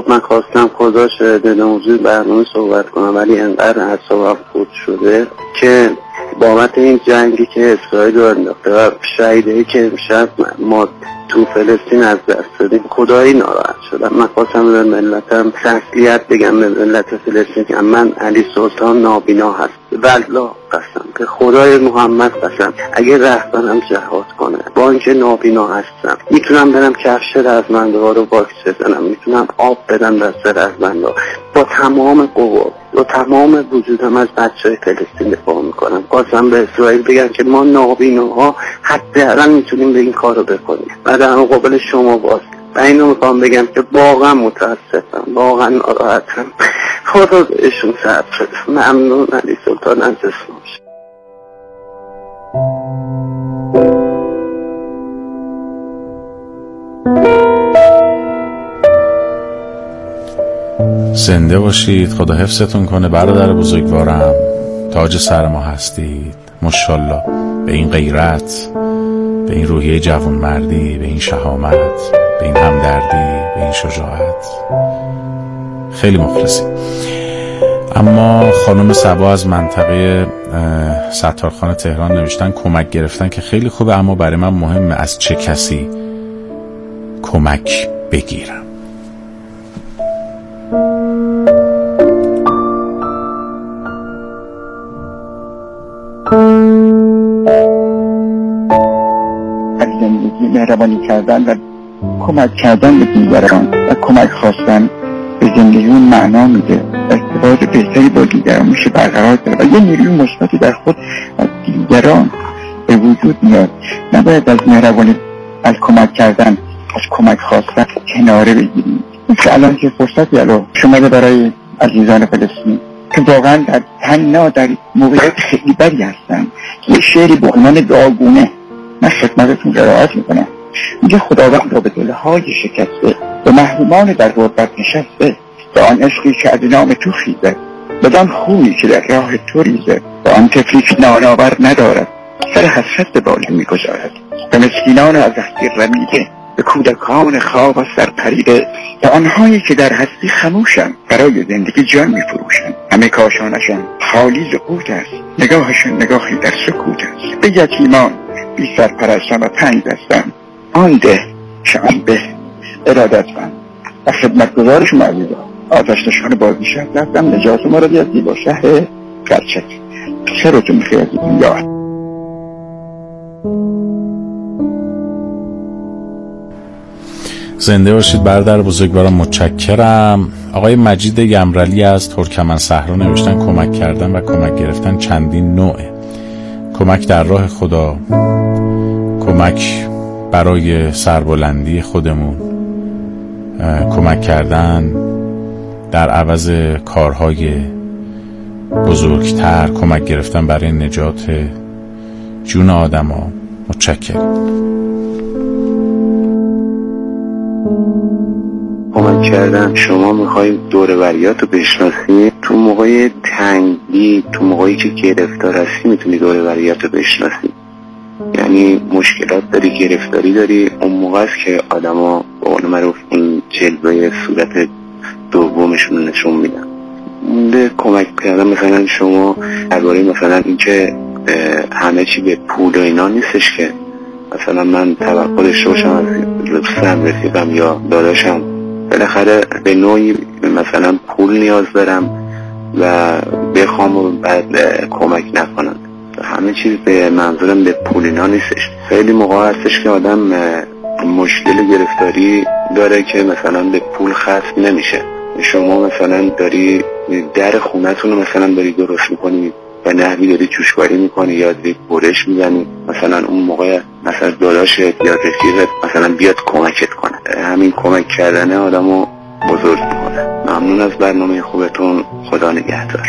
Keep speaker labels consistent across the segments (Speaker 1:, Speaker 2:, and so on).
Speaker 1: من خواستم خدا شده موضوع برنامه صحبت کنم، ولی انقدر اعصابم خورد شده که بابت این جنگی که اسرائیل رو انداخته و شهیدهایی که امشب ما تو فلسطین از دست دادیم خدایی ناراحت شدم. من خواستم به ملتم تسلیت بگم، به ملت فلسطین که من علی سلطان نابینا هست، والله قسم که خدای محمد قسم اگه رهبرم جهاد کنه با اینکه نابینا هستم میتونم برم کفش رزمنده ها رو باکس بزنم، میتونم آب بدم دست رزمنده ها، با تمام قوا و تمام وجودم از بچهای فلسطین دفاع میکنم. قسم به اسرائیل بگن که ما نابیناها حداقل میتونیم به این کار رو بکنیم و در مقابل شما باز و اینو میخوام بگم که واقعا متاسفم، واقعا ناراحتم. خدا بهشون صبر بده. ممنون علی سلطان از اسمش.
Speaker 2: زنده باشید، خدا حفظتون کنه برادر بزرگوارم، تاج سر ما هستید. ماشاءالله به این غیرت، به این روحیه جوانمردی، به این شهامت، به این همدردی، به این شجاعت خیلی مخلصی. اما خانم صبا از منطقه ستارخانه تهران نوشتن کمک گرفتن که خیلی خوبه، اما برای من مهمه از چه کسی کمک بگیرم.
Speaker 3: مهربانی کردن و کمک کردن به دیگران و کمک خواستن به زندگیون معنا میده، ارتباط بهتری با دیگران میشه برقرار کرد و یه نیروی مثبتی در خود از دیگران به وجود میاد. نباید از مهربانی، از کمک کردن، از کمک خواستن کناره بگیریم. مثل الان که فرصتی الان شماده برای عزیزان فلسطین که واقعا در تنها در موقعیت خیلی بدی هستن. یه شعری به عنوان داغونه من خدمتتون قرائت میکنم. میگه خداوند را به دلهای شکسته، به محرومان در غربت نشسته، به آن عشقی که از نام تو خیزد، بدان خویی که در راه تو ریزد، به آن طفلی که نانآور ندارد سر حسرت به بالین میگذارد، به مسکینان از هستی رمیده، به کودکان خواب و سر پریده، به آنهایی که در هستی خموشند برای زندگی جان میفروشند. همه کاشانشان خالی ز قوت است، نگاهشان نگاهی در سکوت است. به یتیمان بی سرپرستان و تنگ دستان آن ده شان به ارادتمند و خدمتگزار شما عزیزان. آتش نشان بازنشسته هستم، نجات مرادی از زیبا شهر کرچک. چه روزتون بخیر عزیزان. یا
Speaker 2: زنده باشید برادر بزرگوارم، متشکرم. آقای مجید یمرلی از ترکمن صحرا نوشتن کمک کردن و کمک گرفتن چندین نوعه. کمک در راه خدا، کمک برای سربلندی خودمون، کمک کردن در عوض کارهای بزرگتر، کمک گرفتن برای نجات جون آدم ها. متشکرم.
Speaker 1: کمک کردن. شما میخوایی دوروریات رو بشناسی، تو موقع تنگی، تو موقعی که گرفتار هستی میتونی دوروریات رو بشناسی. یعنی مشکلات داری، گرفتاری داری، اون موقع است که آدم ها با اون معروف این جلوه صورت دومشون نشون میدن. مونده کمک کردن مثلا شما درباره مثلا این که همه چی به پول و اینا نیستش که مثلا من توقع داشته باشم از دوستم، رفیقم یا داداشم بالاخره به نوعی مثلا پول نیاز دارم و بخوام و بعد کمک نکنم. همه چیز به منظورم به پول اینا نیستش. خیلی موقع هستش که آدم مشکل گرفتاری داره که مثلا به پول خرج نمیشه. شما مثلا داری در خونتون رو مثلا داری درست میکنی و نحوی داری جوشکاری میکنی یا داری برش میزنی، مثلا اون موقع مثلا داداشت یا رفیقت مثلا بیاد کمکت کنه. همین کمک کردن آدمو بزرگ میکنه. ممنون از برنامه خوبتون. خدا نگهدار.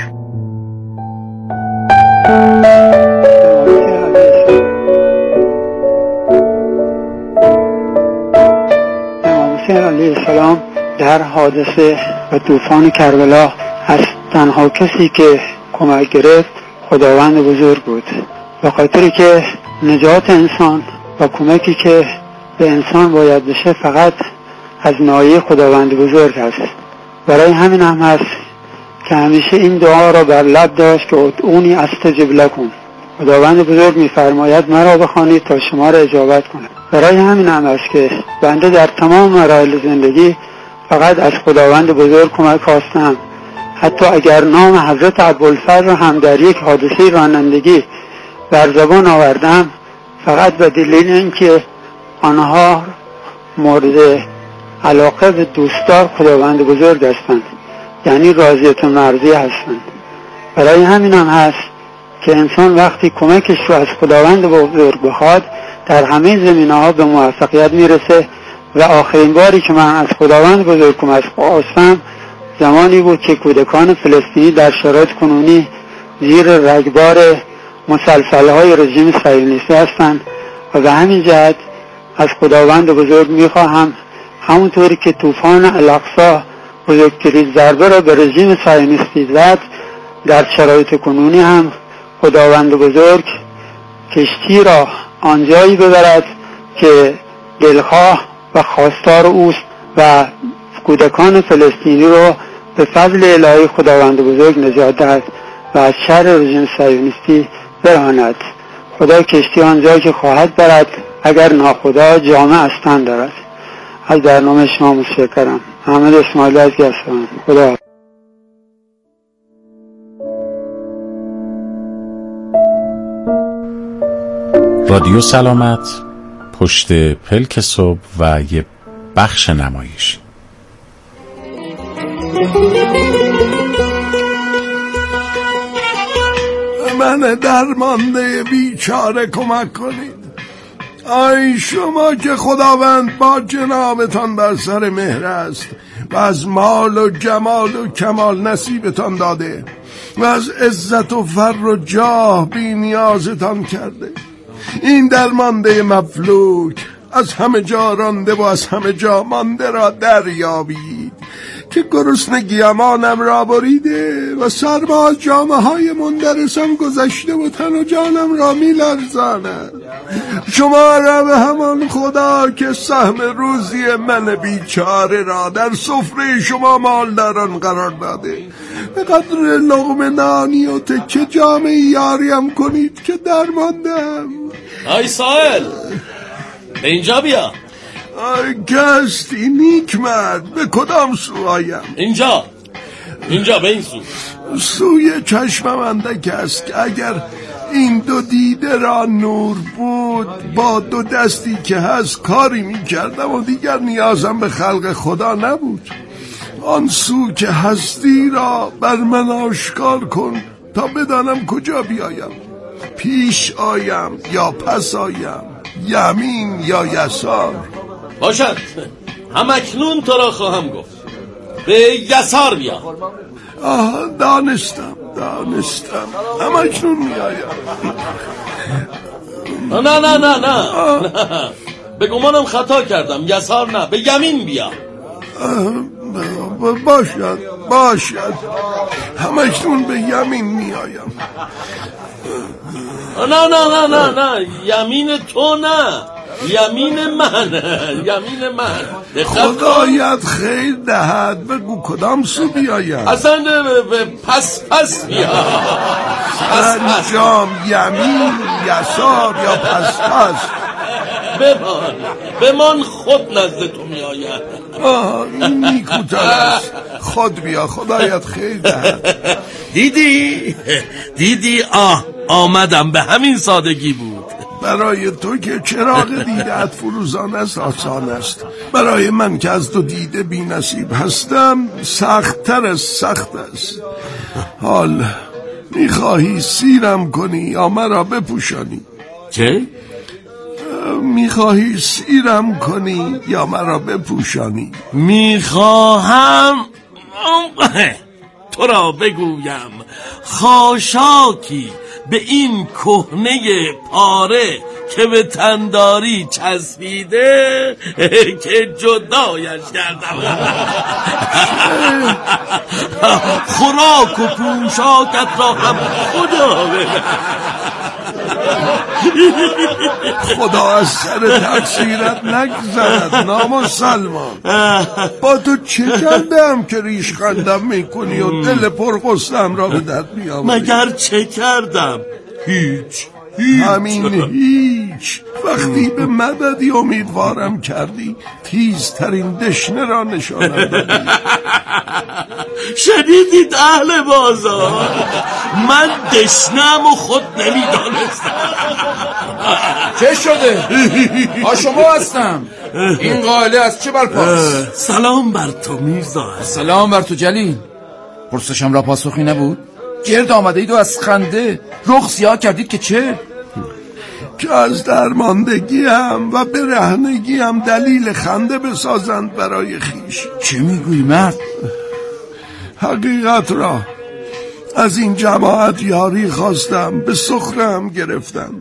Speaker 4: حسین علیه السلام در حادثه و طوفان کربلا از تنها کسی که کمک گرفت خداوند بزرگ بود، به خاطری که نجات انسان و کمکی که به انسان باید بشه فقط از نایه خداوند بزرگ هست. برای همین هم هست که همیشه این دعا را بر لب داشت که ادعونی استجب لکم، خداوند بزرگ می‌فرماید مرا بخوانید تا شما را اجابت کنم. برای همین هم است که بنده در تمام مراحل زندگی فقط از خداوند بزرگ کمک خواستم. حتی اگر نام حضرت ابوالفضل را هم در یک حادثه رانندگی بر زبان آوردم، فقط به دلیل اینکه آنها مورد علاقه و دوستدار خداوند بزرگ هستند، یعنی راضیت و مرضی هستند. برای همین هم هست که انسان وقتی کمکش رو از خداوند بزرگ بخواد در همه زمینه‌ها به موفقیت میرسه. و آخرین باری که من از خداوند بزرگ کمک خواستم زمانی بود که کودکان فلسطینی در شرایط کنونی زیر رگبار مسلسل‌های رژیم صهیونیستی هستند و به همین جهت از خداوند بزرگ میخواهم همونطوری که طوفان الاقصی بزرگترین ضربه را به رژیم صهیونیستی زد، در شرایط کنونی هم خداوند بزرگ کشتی را آنجایی ببرد که دلخواه و خواستار اوست و کودکان فلسطینی رو به فضل الهی خداوند بزرگ نجات دهد و از شر رژیم صهیونیستی براند. خدا کشتی آنجایی که خواهد برد اگر ناخدا جامعه از تن دارد. از برنامه شما متشکرم. حامد اسماعیلی از گرسان. خدا.
Speaker 2: رادیو سلامت، پشت پلک صبح و یه بخش نمایش.
Speaker 5: من درمانده بیچاره کمک کنید. آی شما که خداوند با جنابتان بر سر مهر است و از مال و جمال و کمال نصیبتان داده و از عزت و فر و جاه بی نیازتان کرده، این درمانده مفلوک از همه جا رانده و از همه جا مانده را دریابید که گرسنگی امانم را بریده و سرما از جامه های مندرسم گذشته و تن و جانم را می لرزاند. شما را به همان خدا که سهم روزی من بیچاره را در سفره شما مالداران قرار داده به قدر لقمه نانی و تکه جامه یاریم کنید که درماندم.
Speaker 6: آی سائل به اینجا بیا.
Speaker 5: گستی نیک مرد، به کدام سو آیم؟
Speaker 6: اینجا به این سو.
Speaker 5: سوی چشمم اندک است که اگر این دو دیده را نور بود با دو دستی که هست کاری می کردم و دیگر نیازم به خلق خدا نبود. آن سو که هستی را بر من آشکار کن تا بدانم کجا بیایم، پیش آیم یا پس آیم، یمین یا یسار.
Speaker 6: باشد همکنون تو را خواهم گفت، به یسار بیا.
Speaker 5: دانستم همکنون می آیم.
Speaker 6: نه به گمانم خطا کردم، یسار نه، به یمین بیا. باشد
Speaker 5: همکنون به یمین می آیم.
Speaker 6: نه یمین تو نه، یمین من.
Speaker 5: خدایت خیر دهد، بگو کدام سو بیایم؟
Speaker 6: اصلا پس بیا.
Speaker 5: انجام یمین یسار یا پس
Speaker 6: بمان خود نزد تو می آید.
Speaker 5: این نیکوتر است. خود بیا، خدایت خیر دهد.
Speaker 6: دیدی آمدم، به همین سادگی بود.
Speaker 5: برای تو که چراغ دیده‌ات فروزان است آسان است، برای من که از تو دیده بی نصیب هستم سخت‌تر از سخت است. حال میخواهی سیرم کنی یا مرا بپوشانی؟
Speaker 6: چه؟
Speaker 5: میخواهی سیرم کنی یا مرا بپوشانی؟
Speaker 6: میخواهم تو را بگویم خاشاکی به این کهنه پاره که به تنداری چسبیده که جدایش کردم. خوراک و پوشاکت را هم خدا بده.
Speaker 5: خدا از سر تقصیرت نگذرد نامسلمان. با تو چه کردم که ریش خندم میکنی و دل پرغصه‌ام را به درد میآوری؟
Speaker 6: مگر چه کردم؟ هیچ.
Speaker 5: همین هیچ. وقتی به مددی امیدوارم کردی تیزترین دشنه را نشانم دادی.
Speaker 6: شنیدید اهل بازار؟ من دشنم و خود نمیدانستم.
Speaker 7: چه شده؟ شما هستم. این قائله از چه برپاس؟
Speaker 6: سلام بر تو میرزا.
Speaker 7: سلام بر تو جلیل. پرسشم را پاسخی نبود؟ گرد آمده اید و از خنده رخ سیاه کردید که چه؟
Speaker 5: که از درماندگیم و برهنگیم دلیل خنده بسازند برای خیش.
Speaker 7: چه میگویی مرد؟
Speaker 5: حقیقت را از این جماعت یاری خواستم، به سخرم گرفتم.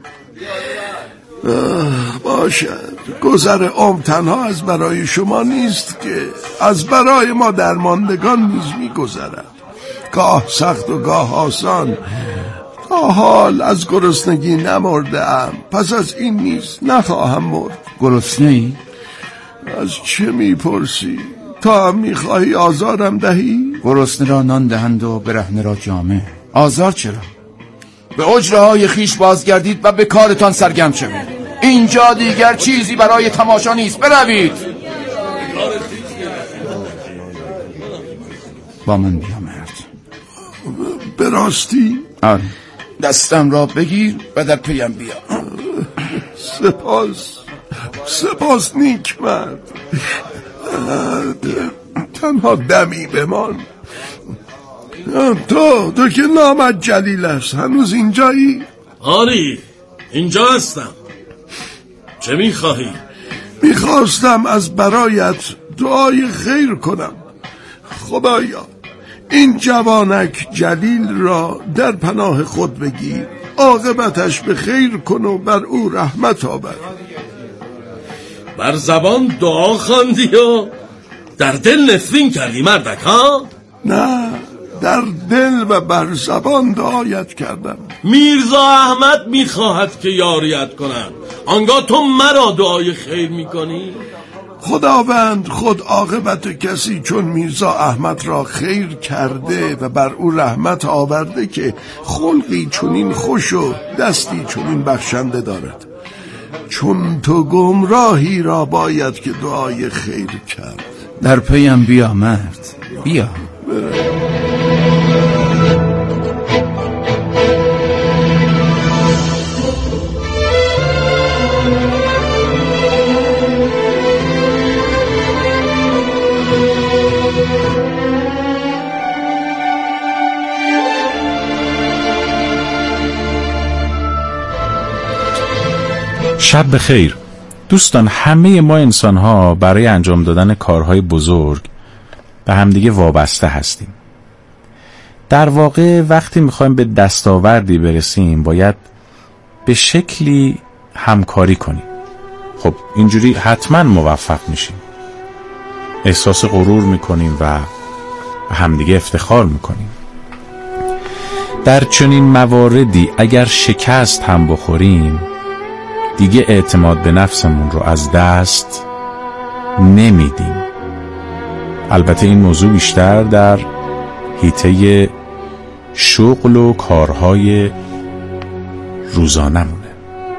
Speaker 5: باشد گذر عمر تنها از برای شما نیست که از برای ما درماندگان نیز می‌گذرد، گاه سخت و گاه آسان. تا حال از گرسنگی نمرده‌ام، پس از این نیز نخواهم مرد.
Speaker 7: گرسنه‌ای؟
Speaker 5: از چه میپرسی؟ تا هم میخواهی آزارم دهی؟
Speaker 7: گرسنه را نان دهند و برهنه را جامه. آزار چرا؟ به اجره‌های خیش بازگردید و به کارتان سرگرم شوید. اینجا دیگر چیزی برای تماشا نیست. بروید. با من بیا مرد.
Speaker 5: به راستی؟
Speaker 7: آره. دستم را بگیر و در پیم بیا.
Speaker 5: سپاس نیک مرد. تنها دمی بمان. تو که نامت جلیل است، هنوز اینجایی؟
Speaker 6: آری اینجا هستم. چه میخواهی؟
Speaker 5: میخواستم از برایت دعای خیر کنم. خدایا این جوانک جلیل را در پناه خود بگیر، عاقبتش به خیر کن و بر او رحمت آور.
Speaker 6: بر زبان دعا خواندی و در دل نفرین کردی مردک ها؟
Speaker 5: نه، در دل و بر زبان دعایت کردم.
Speaker 6: میرزا احمد میخواهد که یاریت کنند، آنگاه تو مرا دعای خیر میکنی؟
Speaker 5: خداوند خود عاقبت کسی چون میرزا احمد را خیر کرده و بر او رحمت آورده که خلقی چنین خوش و دستی چنین بخشنده دارد. چون تو گمراهی را باید که دعای خیر کرد.
Speaker 7: در پیم بیا مرد. بیا.
Speaker 2: شب بخیر دوستان. همه ما انسان ها برای انجام دادن کارهای بزرگ به همدیگه وابسته هستیم. در واقع وقتی میخوایم به دستاوردی برسیم باید به شکلی همکاری کنیم. خب اینجوری حتما موفق میشیم، احساس غرور میکنیم و همدیگه افتخار میکنیم. در چنین مواردی اگر شکست هم بخوریم دیگه اعتماد به نفسمون رو از دست نمیدیم. البته این موضوع بیشتر در حیطه شغل و کارهای روزانمونه.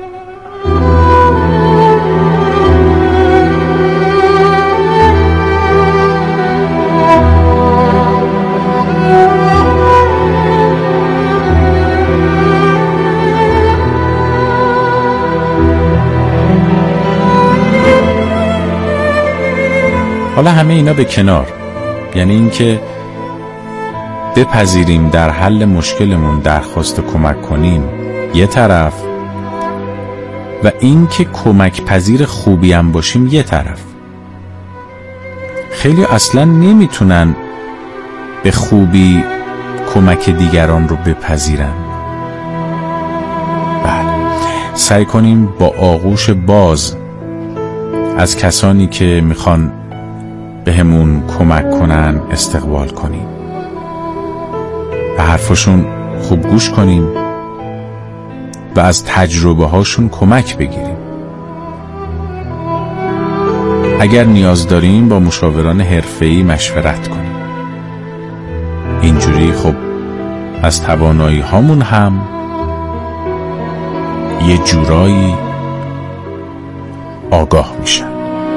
Speaker 2: حالا همه اینا به کنار، یعنی اینکه بپذیریم در حل مشکلمون درخواست کمک کنیم یه طرف، و اینکه کمک پذیر خوبی هم باشیم یه طرف. خیلی اصلا نمیتونن به خوبی کمک دیگران رو بپذیرن. بله، سعی کنیم با آغوش باز از کسانی که میخوان به همون کمک کنن استقبال کنیم، به حرفشون خوب گوش کنیم و از تجربه هاشون کمک بگیریم. اگر نیاز داریم با مشاوران حرفه‌ای مشورت کنیم. اینجوری خب از توانایی هامون هم یه جورایی آگاه میشن.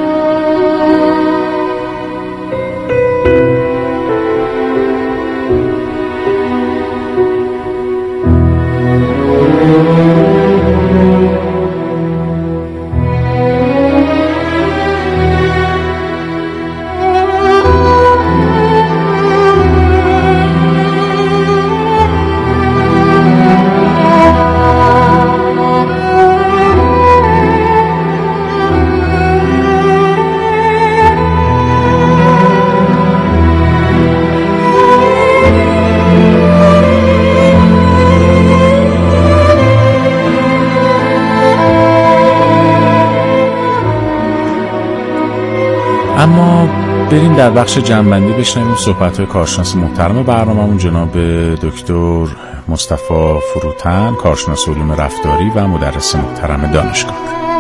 Speaker 2: اما بریم در بخش جنبندی بشنویم صحبت‌های کارشناس محترم برنامه‌مون جناب دکتر مصطفی فروتن، کارشناس علوم رفتاری و مدرس محترم دانشگاه.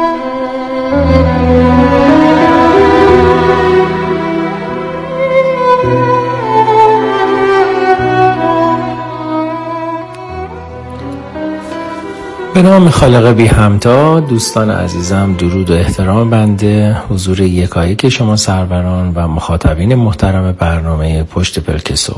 Speaker 8: به نام خالق بی همتا، دوستان عزیزم، درود و احترام بنده حضور یکایک شما سروران و مخاطبین محترم برنامه پشت پلک صبح.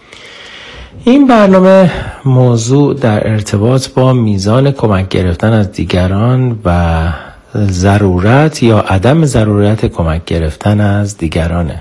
Speaker 8: این برنامه موضوع در ارتباط با میزان کمک گرفتن از دیگران و ضرورت یا عدم ضرورت کمک گرفتن از دیگرانه.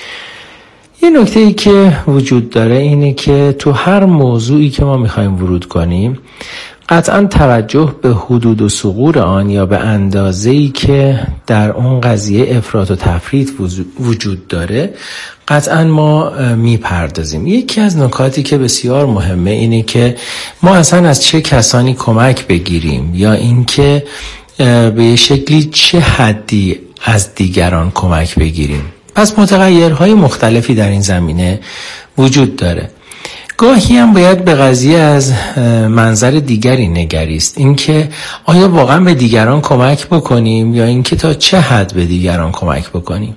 Speaker 8: یه نکته‌ای که وجود داره اینه که تو هر موضوعی که ما میخوایم ورود کنیم قطعا توجه به حدود و ثغور آن یا به اندازه‌ای که در اون قضیه افراط و تفریط وجود داره قطعا ما میپردازیم. یکی از نکاتی که بسیار مهمه اینه که ما اصلا از چه کسانی کمک بگیریم یا اینکه به شکلی چه حدی از دیگران کمک بگیریم. پس متغیرهای مختلفی در این زمینه وجود داره. گاهی هم باید به قضیه از منظر دیگری نگریست، اینکه آیا واقعا به دیگران کمک بکنیم یا اینکه تا چه حد به دیگران کمک بکنیم.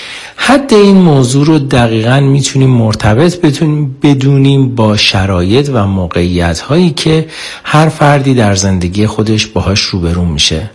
Speaker 8: حد این موضوع رو دقیقاً میتونیم مرتبط بدونیم با شرایط و موقعیت هایی که هر فردی در زندگی خودش باهاش روبرو میشه.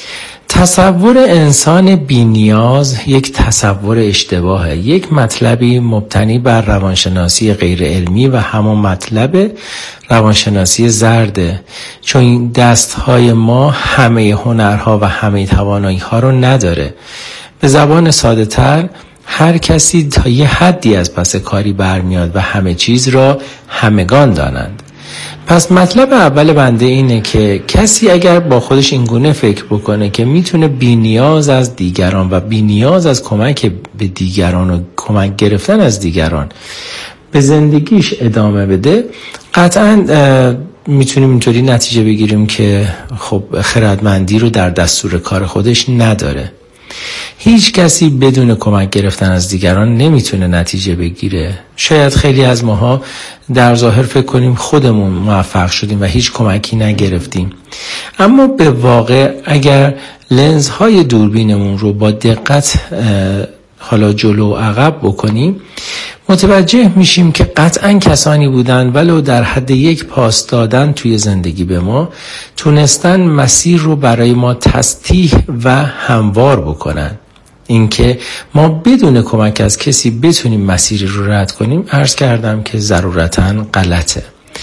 Speaker 8: تصور انسان بی‌نیاز یک تصور اشتباهه، یک مطلبی مبتنی بر روانشناسی غیر علمی و همون مطلب روانشناسی زرده، چون دستهای ما همه هنرها و همه توانایی‌ها رو نداره. به زبان ساده تر هر کسی تا یه حدی از پس کاری برمیاد و همه چیز را همگان دانند. پس مطلب اول بنده اینه که کسی اگر با خودش اینگونه فکر بکنه که میتونه بی‌نیاز از دیگران و بی‌نیاز از کمک به دیگران و کمک گرفتن از دیگران به زندگیش ادامه بده، قطعاً میتونیم اینطوری نتیجه بگیریم که خب خردمندی رو در دستور کار خودش نداره. هیچ کسی بدون کمک گرفتن از دیگران نمیتونه نتیجه بگیره. شاید خیلی از ماها در ظاهر فکر کنیم خودمون موفق شدیم و هیچ کمکی نگرفتیم، اما به واقع اگر لنزهای دوربینمون رو با دقت حالا جلو و عقب بکنیم متوجه میشیم که قطعاً کسانی بودن ولو در حد یک پاس دادن توی زندگی به ما تونستن مسیر رو برای ما تسطیح و هموار بکنن. اینکه ما بدون کمک از کسی بتونیم مسیر رو رد کنیم عرض کردم که ضرورتاً غلطه.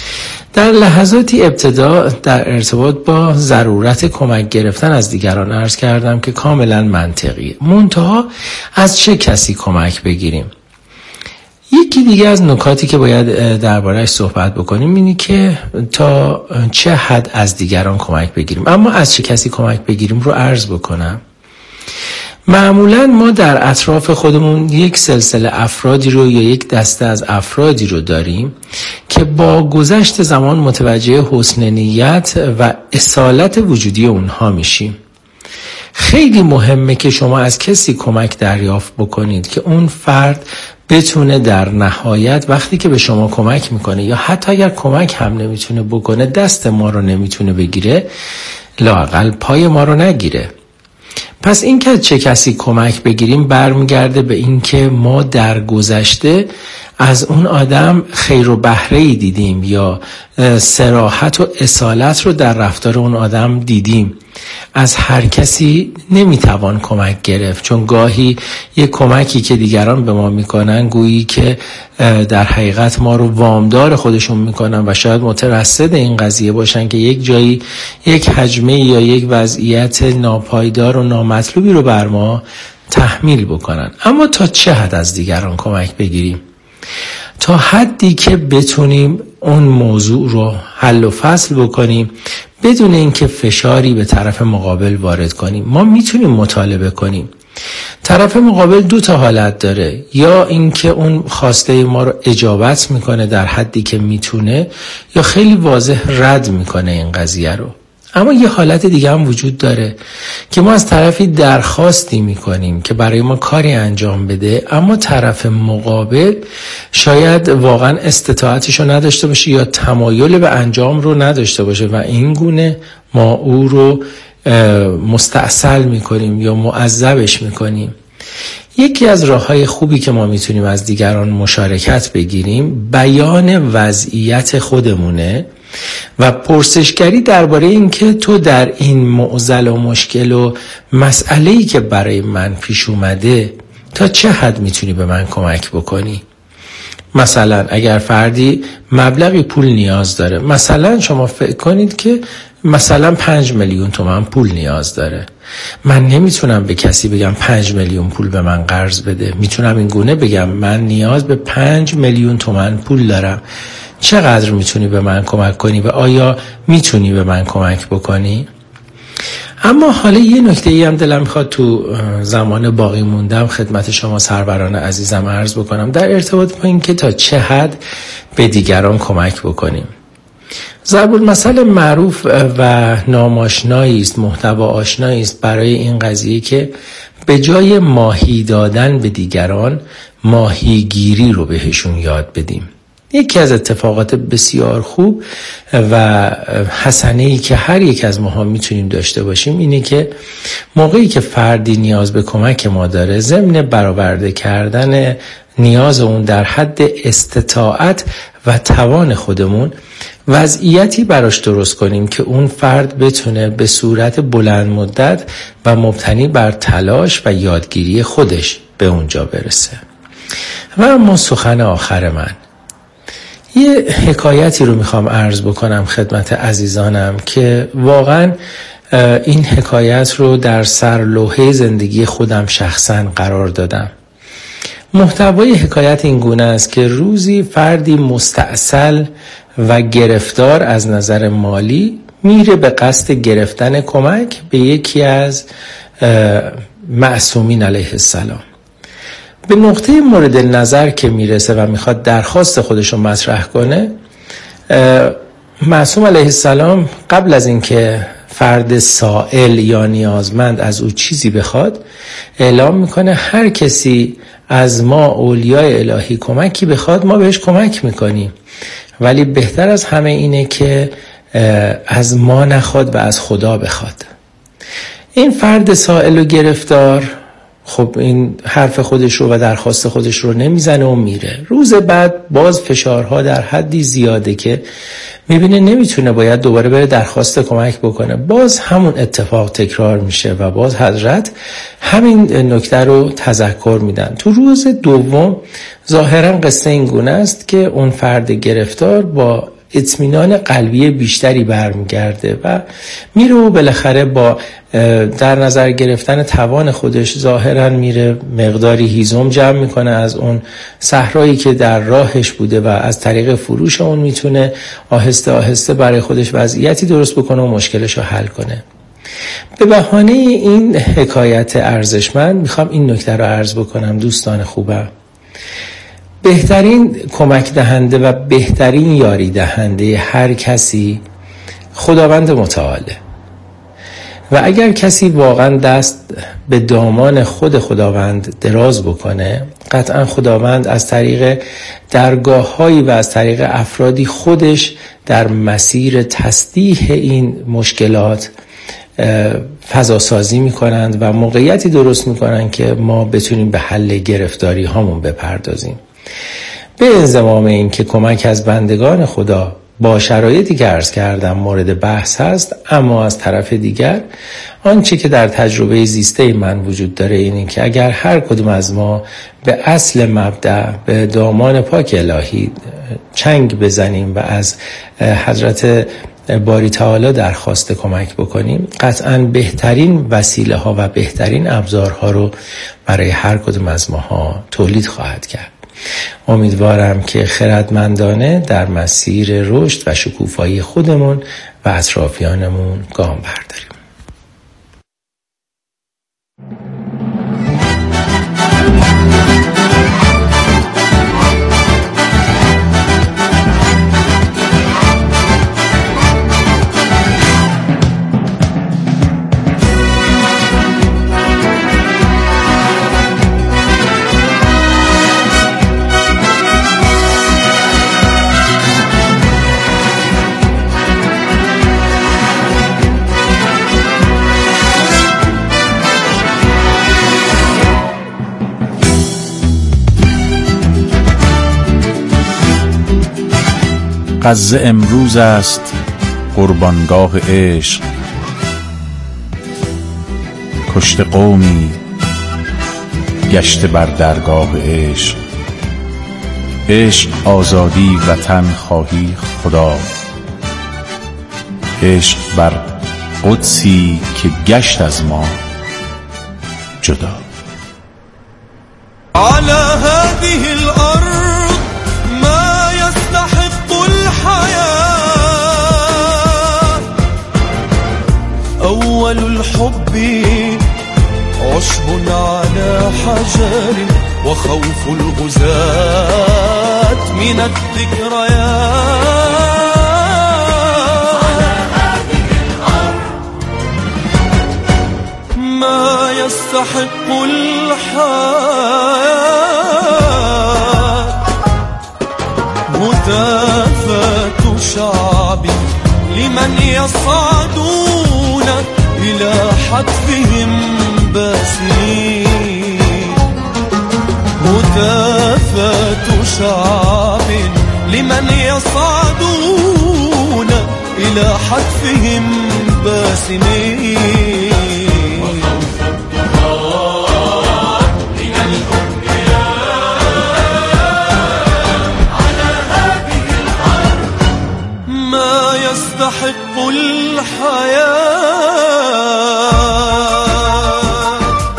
Speaker 8: در لحظاتی ابتدا در ارتباط با ضرورت کمک گرفتن از دیگران عرض کردم که کاملا منطقیه. منتها از چه کسی کمک بگیریم؟ یکی دیگه از نکاتی که باید درباره‌اش صحبت بکنیم اینه که تا چه حد از دیگران کمک بگیریم. اما از چه کسی کمک بگیریم رو عرض بکنم. معمولا ما در اطراف خودمون یک سلسله افرادی رو یا یک دسته از افرادی رو داریم که با گذشت زمان متوجه حسن نیت و اصالت وجودی اونها میشیم. خیلی مهمه که شما از کسی کمک دریافت بکنید که اون فرد بتونه در نهایت وقتی که به شما کمک میکنه یا حتی اگر کمک هم نمیتونه بکنه، دست ما رو نمیتونه بگیره، لااقل پای ما رو نگیره. پس این که چه کسی کمک بگیریم برمیگرده به این که ما در گذشته از اون آدم خیر و بهره‌ای دیدیم یا صراحت و اصالت رو در رفتار اون آدم دیدیم. از هر کسی نمیتوان کمک گرفت، چون گاهی یک کمکی که دیگران به ما میکنن گویی که در حقیقت ما رو وامدار خودشون میکنن و شاید مترصد این قضیه باشن که یک جایی یک هجمه یا یک وضعیت ناپایدار و نامطلوبی رو بر ما تحمیل بکنن. اما تا چه حد از دیگران کمک بگیریم؟ تا حدی که بتونیم اون موضوع رو حل و فصل بکنیم بدون اینکه فشاری به طرف مقابل وارد کنیم. ما میتونیم مطالبه کنیم. طرف مقابل 2 حالت داره، یا اینکه اون خواسته ما رو اجابت میکنه در حدی که میتونه، یا خیلی واضح رد میکنه این قضیه رو. اما یه حالت دیگه هم وجود داره که ما از طرفی درخواستی میکنیم که برای ما کاری انجام بده، اما طرف مقابل شاید واقعا استطاعتش رو نداشته باشه یا تمایل به انجام رو نداشته باشه و این گونه ما او رو مستعسل میکنیم یا معذبش میکنیم. یکی از راه‌های خوبی که ما میتونیم از دیگران مشارکت بگیریم بیان وضعیت خودمونه و پرسشگری درباره این که تو در این معضل و مشکل و مسئله‌ای که برای من پیش اومده تا چه حد میتونی به من کمک بکنی؟ مثلا اگر فردی مبلغی پول نیاز داره، مثلا شما فکر کنید که مثلا 5 میلیون تومان پول نیاز داره. من نمیتونم به کسی بگم 5 میلیون پول به من قرض بده. میتونم این گونه بگم من نیاز به 5 میلیون تومان پول دارم. چقدر میتونی به من کمک کنی و آیا میتونی به من کمک بکنی؟ اما حالا یه نکته‌ای هم دلم میخواد تو زمان باقی موندم خدمت شما سروران عزیزم عرض بکنم در ارتباط با این که تا چه حد به دیگران کمک بکنیم. ضرب المثل معروف و ناماشنایی است، محتوا آشنایی است برای این قضیه که به جای ماهی دادن به دیگران ماهیگیری رو بهشون یاد بدیم. یکی از اتفاقات بسیار خوب و حسنه‌ای که هر یک از ماها میتونیم داشته باشیم اینه که موقعی که فردی نیاز به کمک ما داره، ضمن برآورده کردن نیاز اون در حد استطاعت و توان خودمون، وضعیتی براش درست کنیم که اون فرد بتونه به صورت بلند مدت و مبتنی بر تلاش و یادگیری خودش به اونجا برسه. و اما سخن آخر من، یه حکایتی رو میخوام عرض بکنم خدمت عزیزانم که واقعا این حکایت رو در سرلوحه زندگی خودم شخصا قرار دادم. محتوای حکایت این گونه است که روزی فردی مستعسل و گرفتار از نظر مالی میره به قصد گرفتن کمک به یکی از معصومین علیه السلام. به نقطه مورد نظر که میرسه و میخواد درخواست خودش رو مطرح کنه، معصوم علیه السلام قبل از اینکه فرد سائل یا نیازمند از او چیزی بخواد اعلام میکنه هر کسی از ما اولیای الهی کمکی بخواد ما بهش کمک میکنیم، ولی بهتر از همه اینه که از ما نخواد و از خدا بخواد. این فرد سائل و گرفتار خب این حرف خودش رو و درخواست خودش رو نمیزنه و میره. روز بعد باز فشارها در حدی زیاده که میبینه نمیتونه، باید دوباره بره درخواست کمک بکنه. باز همون اتفاق تکرار میشه و باز حضرت همین نکته رو تذکر میدن. تو روز دوم ظاهرا قصه این گونه است که اون فرد گرفتار با اطمینان قلبی بیشتری برمیگرده و میره و بالاخره با در نظر گرفتن توان خودش ظاهرا میره مقداری هیزم جمع میکنه از اون صحرایی که در راهش بوده و از طریق فروش اون میتونه آهسته آهسته برای خودش وضعیتی درست بکنه و مشکلش رو حل کنه. به بهانه این حکایت ارزشمند میخوام این نکته رو عرض بکنم دوستان خوبم. بهترین کمک دهنده و بهترین یاری دهنده هر کسی خداوند متعاله و اگر کسی واقعا دست به دامان خود خداوند دراز بکنه قطعا خداوند از طریق درگاه‌هایی و از طریق افرادی خودش در مسیر تصدیح این مشکلات فضا سازی میکنند و موقعیتی درست میکنند که ما بتونیم به حل گرفتاری هامون بپردازیم. به انضمام این که کمک از بندگان خدا با شرایطی که عرض کردم مورد بحث هست، اما از طرف دیگر آنچه که در تجربه زیسته من وجود داره اینه که اگر هر کدوم از ما به اصل مبدأ، به دامان پاک الهی چنگ بزنیم و از حضرت باری تعالی درخواست کمک بکنیم، قطعاً بهترین وسیله ها و بهترین ابزارها رو برای هر کدوم از ماها تولید خواهد کرد. امیدوارم که خردمندانه در مسیر رشد و شکوفایی خودمون و اطرافیانمون گام برداریم.
Speaker 2: غزه امروز است قربانگاه عشق، کشته قومی گشته بر درگاه عشق. عشق آزادی وطن خواهی خدا، عشق بر قدسی که گشت از ما جدا.
Speaker 9: على هذه الأرض ما يستحق الحياة، أول الحب عشب على حجر وخوف الغزاة من الذكريات. على هذه الأرض ما يستحق الحياة، هتافات شعب لمن يصعدون إلى حتفهم باسمين، هتافات شعب لمن يصعدون إلى حتفهم باسمين. يستحق الحياة.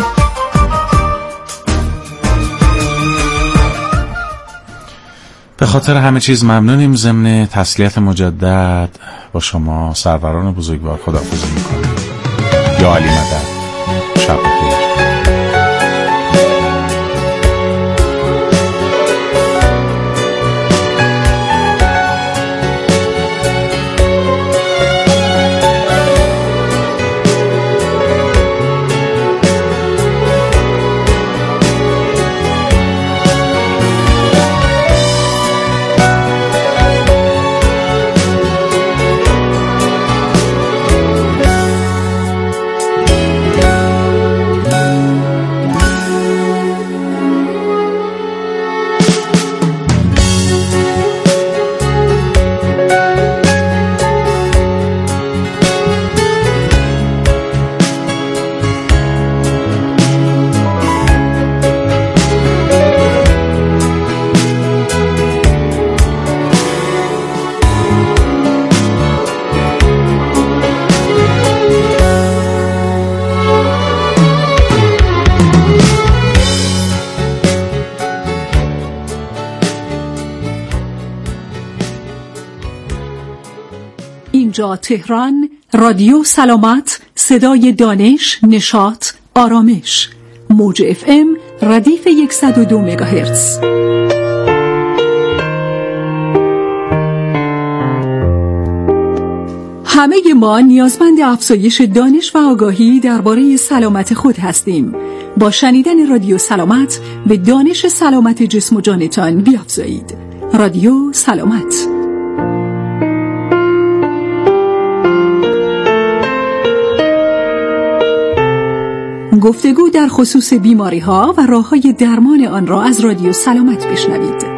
Speaker 2: به خاطر همه چیز ممنونیم. ضمن تسلیت مجدد با شما سروران بزرگوار خداحافظی میکنیم. یا علی مدد. شب بخیر.
Speaker 10: اینجا تهران، رادیو سلامت، صدای دانش، نشاط، آرامش، موج FM ردیف 102 مگاهرتز. همه همه ما نیازمند افزایش دانش و آگاهی درباره سلامت خود هستیم. با شنیدن رادیو سلامت به دانش سلامت جسم و جانتان بیافزایید. رادیو سلامت. گفتگو در خصوص بیماری‌ها و راه‌های درمان آن را از رادیو سلامت بشنوید.